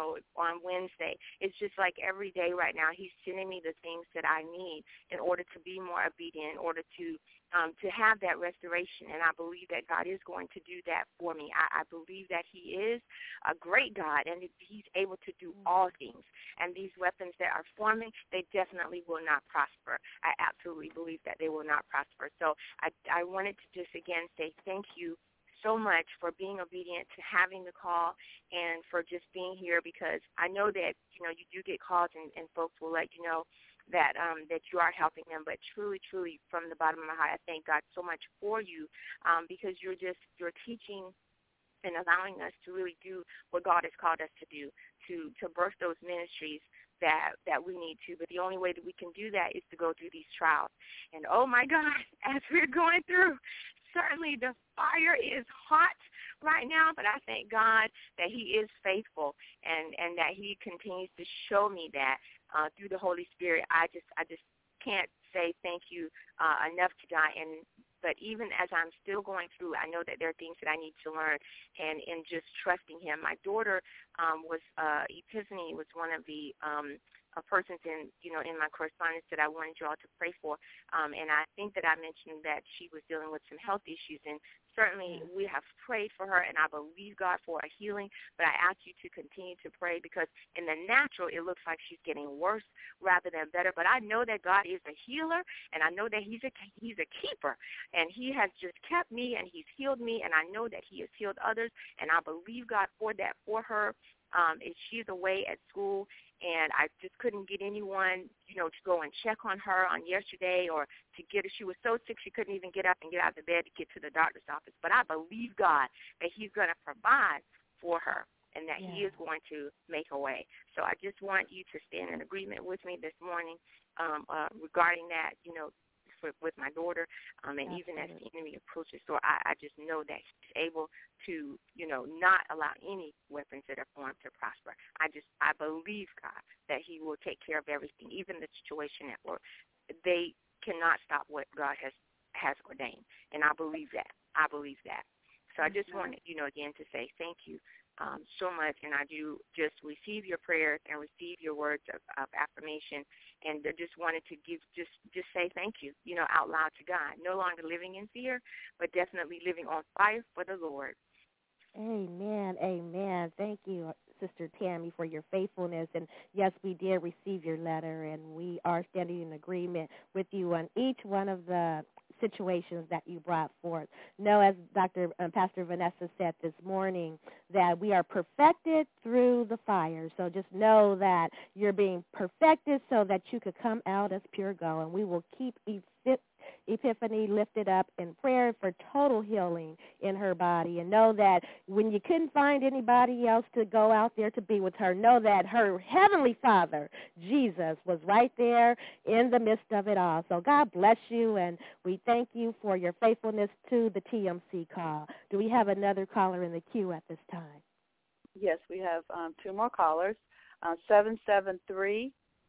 on Wednesday. It's just like every day right now he's sending me the things that I need in order to be more obedient, in order to have that restoration. And I believe that God is going to do that for me. I believe that he is a great God, and he's able to do all things. And these weapons that are forming, they definitely will not prosper. I absolutely believe that they will not prosper. So I wanted to just, again, say thank you so much for being obedient to having the call and for just being here, because I know that, you do get calls and folks will let you know that you are helping them. But truly, truly, from the bottom of my heart, I thank God so much for you because you're teaching and allowing us to really do what God has called us to do, to birth those ministries that we need to. But the only way that we can do that is to go through these trials. And, oh, my God, as we're going through, certainly the fire is hot right now, but I thank God that he is faithful and that he continues to show me that through the Holy Spirit. I just can't say thank you enough to God. But even as I'm still going through, I know that there are things that I need to learn, and in just trusting him. My daughter was Epiphany was one of the persons in my correspondence that I wanted you all to pray for, and I think that I mentioned that she was dealing with some health issues, and certainly we have prayed for her, and I believe God for a healing. But I ask you to continue to pray, because in the natural it looks like she's getting worse rather than better. But I know that God is a healer, and I know that he's a keeper, and he has just kept me, and he's healed me, and I know that he has healed others, and I believe God for that for her. She's away at school, and I just couldn't get anyone, to go and check on her on yesterday, or to get her. She was so sick she couldn't even get up and get out of the bed to get to the doctor's office. But I believe God that he's going to provide for her, and that he is going to make a way. So I just want you to stand in agreement with me this morning regarding that, with my daughter, and even as the enemy approaches. So I just know that he's able to, not allow any weapons that are formed to prosper. I believe, God, that he will take care of everything, even the situation at work. They cannot stop what God has ordained, and I believe that. So I just wanted, again, to say thank you so much, and I do just receive your prayers and receive your words of affirmation, and I just wanted to just say thank you, out loud to God. No longer living in fear, but definitely living on fire for the Lord. Amen. Amen. Thank you, Sister Tammy, for your faithfulness. And yes, we did receive your letter, and we are standing in agreement with you on each one of the situations that you brought forth. Know, as Pastor Vanessa said this morning, that we are perfected through the fire. So just know that you're being perfected so that you could come out as pure gold. And we will keep Epiphany lifted up in prayer for total healing in her body. And know that when you couldn't find anybody else to go out there to be with her, know that her Heavenly Father, Jesus, was right there in the midst of it all. So God bless you, and we thank you for your faithfulness to the TMC call. Do we have another caller in the queue at this time? Yes, we have two more callers, 773-731.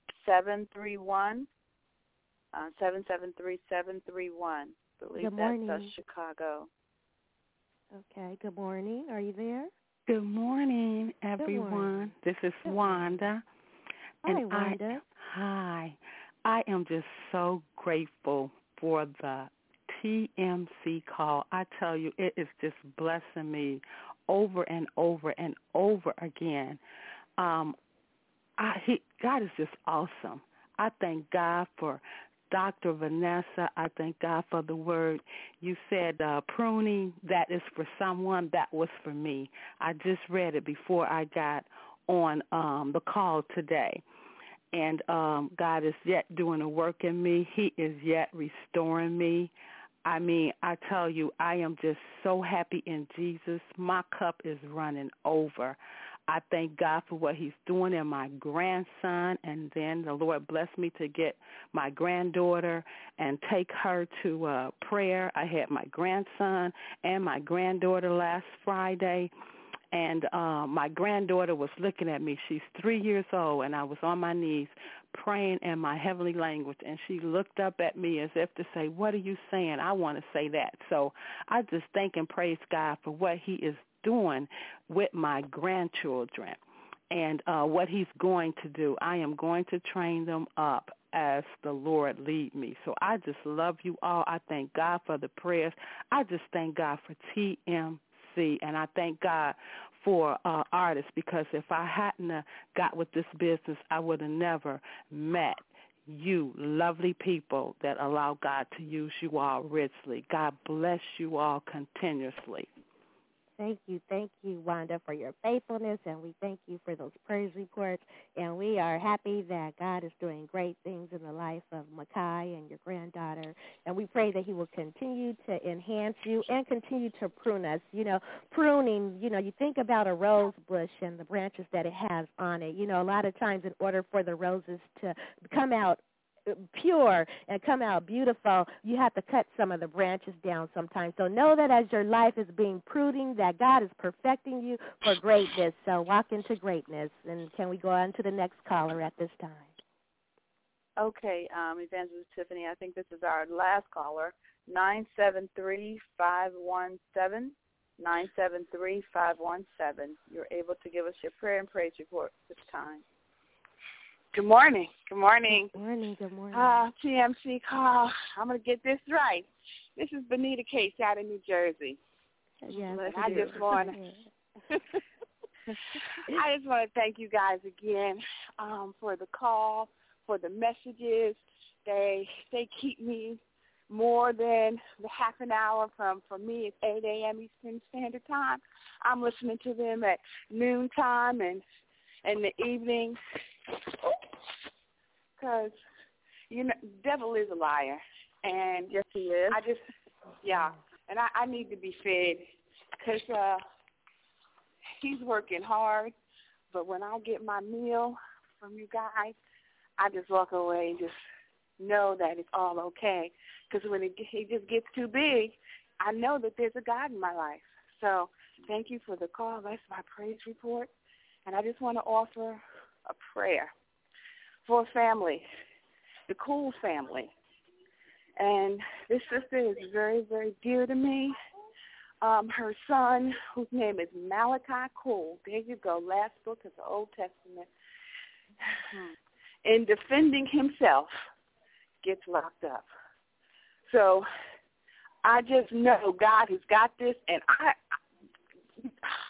773-731. Believe that's Chicago. Okay, good morning. Are you there? Good morning, everyone. Good morning. This is Wanda. Hi, Wanda. Hi. I am just so grateful for the TMC call. I tell you, it is just blessing me over and over and over again. God is just awesome. I thank God for Dr. Vanessa. I thank God for the word. You said pruning, that is for someone. That was for me. I just read it before I got on the call today. And God is yet doing a work in me. He is yet restoring me. I mean, I tell you, I am just so happy in Jesus. My cup is running over. I thank God for what he's doing in my grandson, and then the Lord blessed me to get my granddaughter and take her to prayer. I had my grandson and my granddaughter last Friday, and my granddaughter was looking at me. She's 3 years old, and I was on my knees praying in my heavenly language, and she looked up at me as if to say, what are you saying? I want to say that. So I just thank and praise God for what he is doing with my grandchildren and what he's going to do. I am going to train them up as the Lord lead me. So I just love you all. I thank God for the prayers. I just thank God for TMC, and I thank God for artists, because if I hadn't got with this business, I would have never met you lovely people that allow God to use you all richly. God bless you all continuously. Thank you, Wanda, for your faithfulness, and we thank you for those praise reports. And we are happy that God is doing great things in the life of Makai and your granddaughter. And we pray that he will continue to enhance you and continue to prune us. You know, pruning, you think about a rose bush and the branches that it has on it. A lot of times in order for the roses to come out pure and come out beautiful, you have to cut some of the branches down sometimes. So know that as your life is being pruning, that God is perfecting you for greatness. So walk into greatness. And can we go on to the next caller at this time? Okay, Evangelist Tiffany, I think this is our last caller, 973-517. 973-517. You're able to give us your prayer and praise report this time. Good morning. Good morning. Good morning. Good morning. TMC call. I'm going to get this right. This is Benita Case out of New Jersey. Yes, I just want to thank you guys again for the call, for the messages. They keep me more than the half an hour for me. It's 8 a.m. Eastern Standard Time. I'm listening to them at noontime and the evenings. Because, the devil is a liar. And yes, he is. And I need to be fed because he's working hard. But when I get my meal from you guys, I just walk away and just know that it's all okay. Because when it just gets too big, I know that there's a God in my life. So thank you for the call. That's my praise report. And I just want to offer a prayer for a family, the Cool family. And this sister is very, very dear to me. Her son, whose name is Malachi Cool, there you go, last book of the Old Testament, in defending himself, gets locked up. So I just know God has got this, and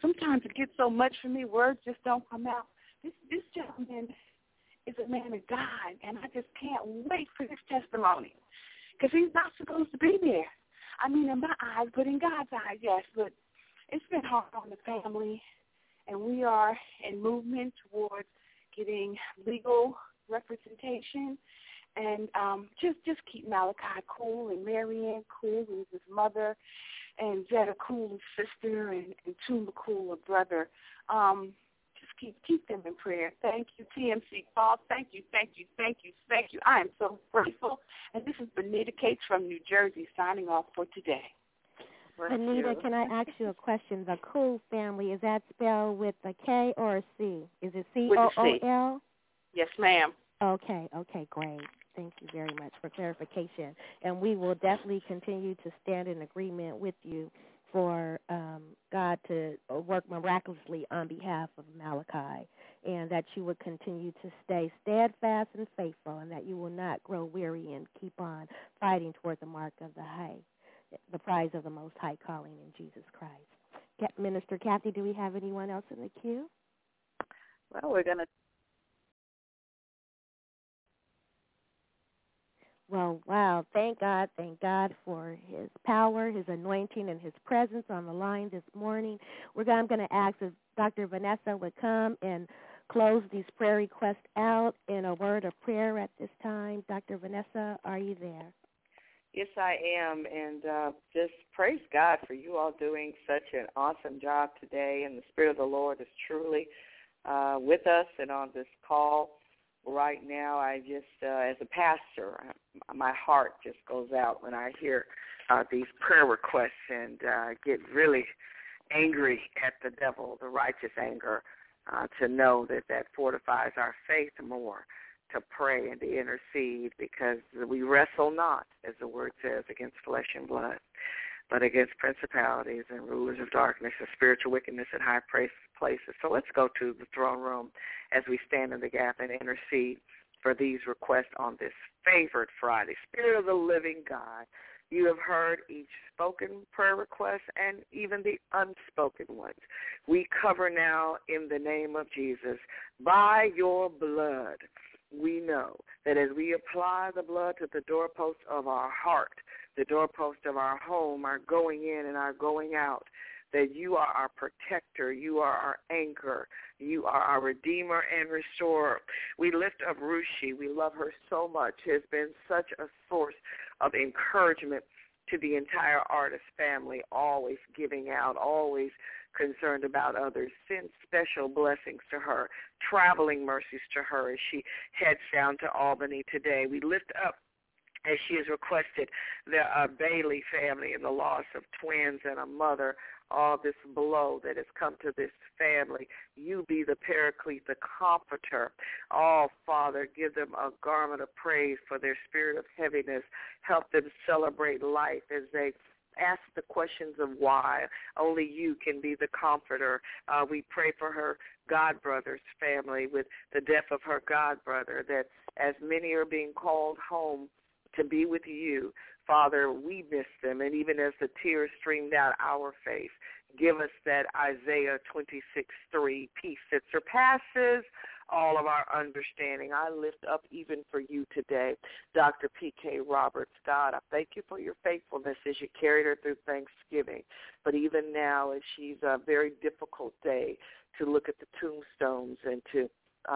sometimes it gets so much for me, words just don't come out. This gentleman is a man of God, and I just can't wait for his testimony because he's not supposed to be there. I mean, in my eyes, but in God's eyes, yes. But it's been hard on the family, and we are in movement towards getting legal representation. And just keep Malachi cool, and Marianne cool, who's his mother, and Zetta cool, his sister, and Tuma cool, a brother. Just keep them in prayer. Thank you, TMC Call. Thank you. I am so grateful. And this is Benita Cates from New Jersey signing off for today. Benita, can I ask you a question? The Cool family, is that spelled with a K or a C? Is it C-O-O-L? Yes, ma'am. Okay, great. Thank you very much for clarification. And we will definitely continue to stand in agreement with you for God to work miraculously on behalf of Malachi, and that you would continue to stay steadfast and faithful, and that you will not grow weary and keep on fighting toward the mark of the prize of the Most High calling in Jesus Christ. Minister Kathy, do we have anyone else in the queue? Well, we're going to. Well, wow. Thank God for his power, his anointing, and his presence on the line this morning. I'm going to ask if Dr. Vanessa would come and close these prayer requests out in a word of prayer at this time. Dr. Vanessa, are you there? Yes, I am, and just praise God for you all doing such an awesome job today, and the Spirit of the Lord is truly with us and on this call. Right now, I just, as a pastor, my heart just goes out when I hear these prayer requests and get really angry at the devil, the righteous anger, to know that fortifies our faith more to pray and to intercede, because we wrestle not, as the word says, against flesh and blood, but against principalities and rulers of darkness and spiritual wickedness in high places. So let's go to the throne room as we stand in the gap and intercede for these requests on this favored Friday. Spirit of the living God, you have heard each spoken prayer request and even the unspoken ones. We cover now in the name of Jesus, by your blood, we know that as we apply the blood to the doorpost of our heart, the doorpost of our home, our going in and our going out, that you are our protector, you are our anchor, you are our redeemer and restorer. We lift up Rushi. We love her so much. She has been such a source of encouragement to the entire artist family, always giving out, always concerned about others. Send special blessings to her, traveling mercies to her as she heads down to Albany today. We lift up, as she has requested, the Bailey family and the loss of twins and a mother, all this blow that has come to this family. You be the paraclete, the comforter. Oh, Father, give them a garment of praise for their spirit of heaviness. Help them celebrate life as they ask the questions of why. Only you can be the comforter. We pray for her godbrother's family with the death of her godbrother, that as many are being called home to be with you, Father, we miss them, and even as the tears stream down our face, give us that Isaiah 26:3 peace that surpasses all of our understanding. I lift up even for you today, Dr. P.K. Roberts. God, I thank you for your faithfulness as you carried her through Thanksgiving, but even now as she's a very difficult day to look at the tombstones and to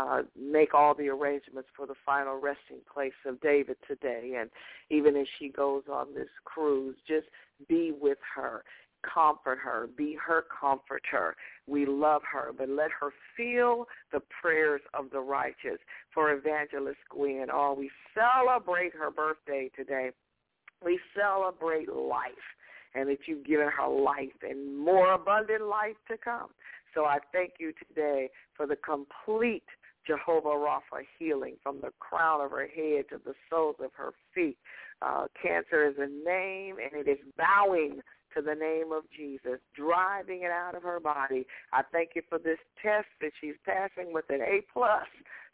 make all the arrangements for the final resting place of David today. And even as she goes on this cruise, just be with her, comfort her, be her comforter. We love her, but let her feel the prayers of the righteous. For Evangelist Gwen, we celebrate her birthday today. We celebrate life, and that you've given her life and more abundant life to come. So I thank you today for the complete Jehovah Rapha healing from the crown of her head to the soles of her feet. Cancer is a name, and it is bowing to the name of Jesus, driving it out of her body. I thank you for this test that she's passing with an A+.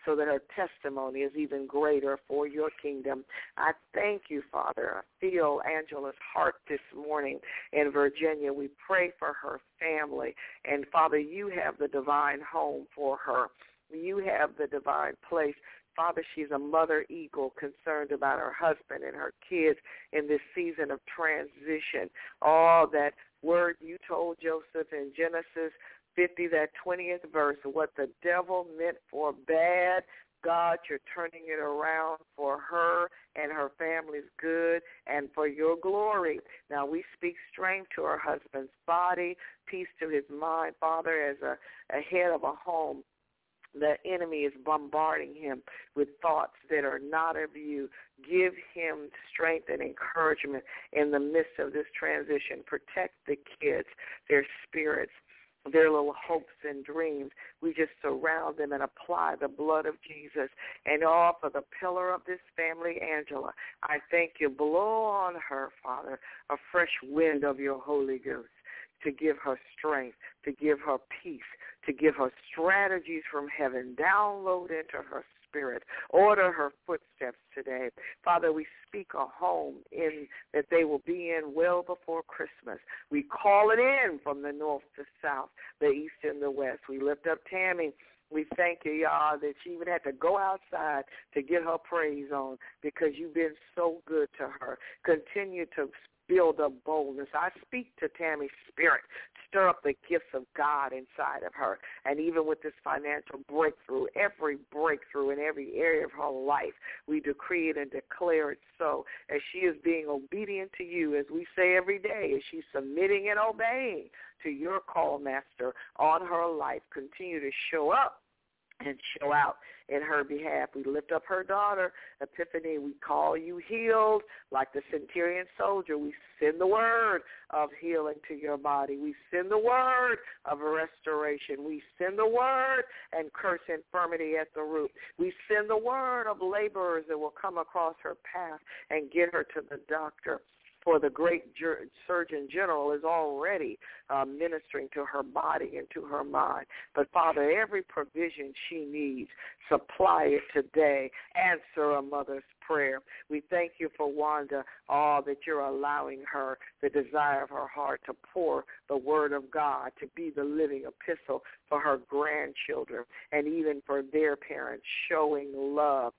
so that her testimony is even greater for your kingdom. I thank you, Father. I feel Angela's heart this morning in Virginia. We pray for her family. And, Father, you have the divine home for her. You have the divine place. Father, she's a mother eagle concerned about her husband and her kids in this season of transition. All that word you told Joseph in Genesis 50, that 20th verse, what the devil meant for bad, God, you're turning it around for her and her family's good and for your glory. Now, we speak strength to her husband's body, peace to his mind. Father, as a head of a home, the enemy is bombarding him with thoughts that are not of you. Give him strength and encouragement in the midst of this transition. Protect the kids, their spirits, their little hopes and dreams. We just surround them and apply the blood of Jesus. And all for the pillar of this family, Angela, I thank you. Blow on her, Father, a fresh wind of your Holy Ghost to give her strength, to give her peace, to give her strategies from heaven. Download into her spirit. Order her footsteps today. Father, we speak a home in that they will be in well before Christmas. We call it in from the north to south, the east and the west. We lift up Tammy. We thank you, y'all, that she even had to go outside to get her praise on because you've been so good to her. Continue to build up boldness. I speak to Tammy's spirit. Stir up the gifts of God inside of her. And even with this financial breakthrough, every breakthrough in every area of her life, we decree it and declare it so. As she is being obedient to you, as we say every day, as she's submitting and obeying to your call, Master, on her life, continue to show up and show out in her behalf. We lift up her daughter, Epiphany. We call you healed like the centurion soldier. We send the word of healing to your body. We send the word of restoration. We send the word and curse infirmity at the root. We send the word of laborers that will come across her path and get her to the doctor. For the great Surgeon General is already ministering to her body and to her mind. But, Father, every provision she needs, supply it today. Answer a mother's prayer. We thank you for Wanda, all that you're allowing her, the desire of her heart to pour the word of God, to be the living epistle for her grandchildren and even for their parents, showing love.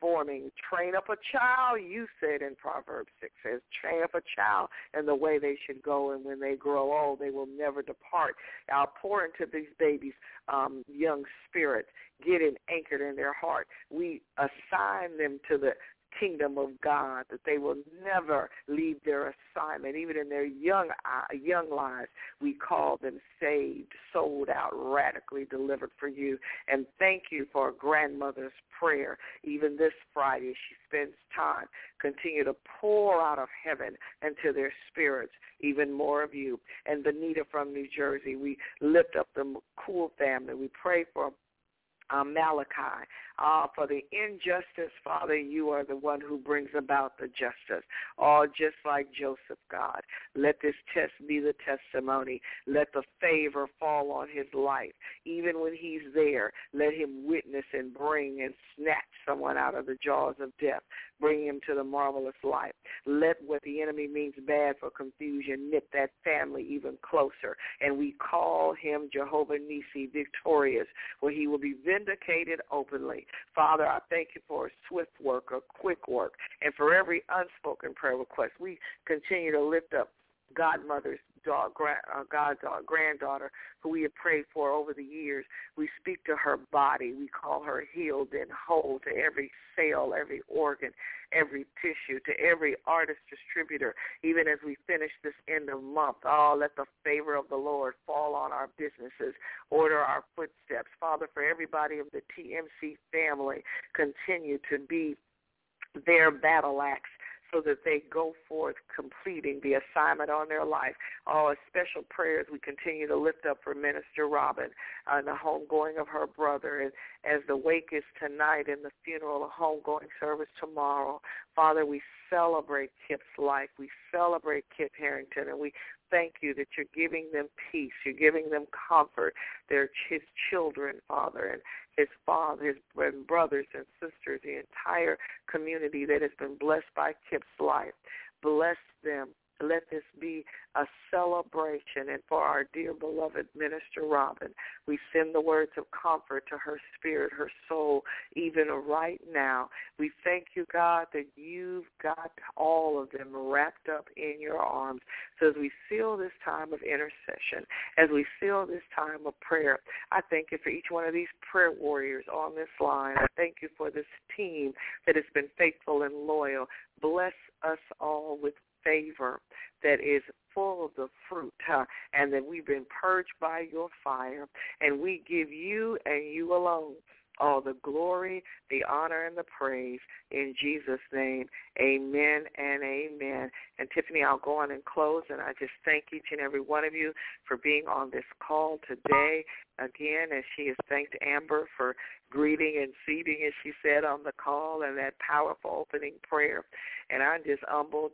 Train up a child, you said in Proverbs 6, says, train up a child in the way they should go, and when they grow old, they will never depart. I'll pour into these babies young spirits, get it anchored in their heart. We assign them to the kingdom of God, that they will never leave their assignment. Even in their young lives, we call them saved, sold out, radically delivered for you. And thank you for a grandmother's prayer. Even this Friday, she spends time. Continue to pour out of heaven into their spirits even more of you. And Benita from New Jersey, we lift up the Cool family. We pray for Malachi. For the injustice, Father, you are the one who brings about the justice. Just like Joseph, God. Let this test be the testimony. Let the favor fall on his life. Even when he's there, let him witness and bring and snatch someone out of the jaws of death. Bring him to the marvelous light. Let what the enemy means bad for confusion knit that family even closer. And we call him Jehovah Nissi, victorious, where he will be vindicated openly. Father, I thank you for a swift work, a quick work, and for every unspoken prayer request. We continue to lift up Godmother's granddaughter, who we have prayed for over the years. We speak to her body. We call her healed and whole, to every cell, every organ, every tissue, to every artist distributor, even as we finish this end of month. Let the favor of the Lord fall on our businesses, order our footsteps. Father, for everybody of the TMC family, continue to be their battle axe, so that they go forth completing the assignment on their life. Special prayers we continue to lift up for Minister Robin and the homegoing of her brother. And as the wake is tonight and the funeral, a homegoing service tomorrow, Father, we celebrate Kip's life. We celebrate Kip Harrington, and we thank you that you're giving them peace. You're giving them comfort. They're his children, Father, and his father, his brothers and sisters, the entire community that has been blessed by Kip's life. Bless them. Let this be a celebration. And for our dear beloved Minister Robin, we send the words of comfort to her spirit, her soul, even right now. We thank you, God, that you've got all of them wrapped up in your arms. So as we seal this time of intercession, as we seal this time of prayer, I thank you for each one of these prayer warriors on this line. I thank you for this team that has been faithful and loyal. Bless us all with favor that is full of the fruit, and that we've been purged by your fire, and we give you and you alone all the glory, the honor, and the praise in Jesus' name. Amen and amen. And Tiffany, I'll go on and close, and I just thank each and every one of you for being on this call today. Again, as she has thanked Amber for greeting and seating, as she said on the call, and that powerful opening prayer. And I'm just humbled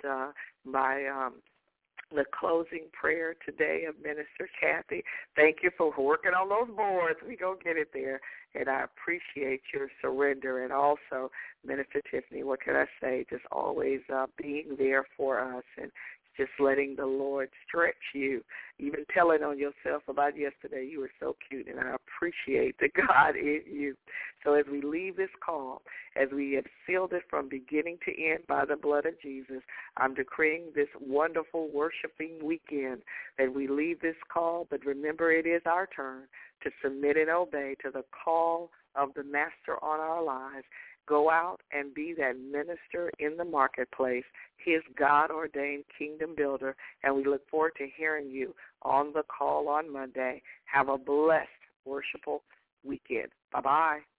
by the closing prayer today of Minister Kathy. Thank you for working on those boards. We're going to get it there. And I appreciate your surrender. And also, Minister Tiffany, what can I say? Just always being there for us and just letting the Lord stretch you. Even telling on yourself about yesterday, you were so cute, and I appreciate the God in you. So as we leave this call, as we have sealed it from beginning to end by the blood of Jesus, I'm decreeing this wonderful worshiping weekend that we leave this call, but remember it is our turn to submit and obey to the call of the Master on our lives. Go out and be that minister in the marketplace, his God-ordained kingdom builder, and we look forward to hearing you on the call on Monday. Have a blessed, worshipful weekend. Bye-bye.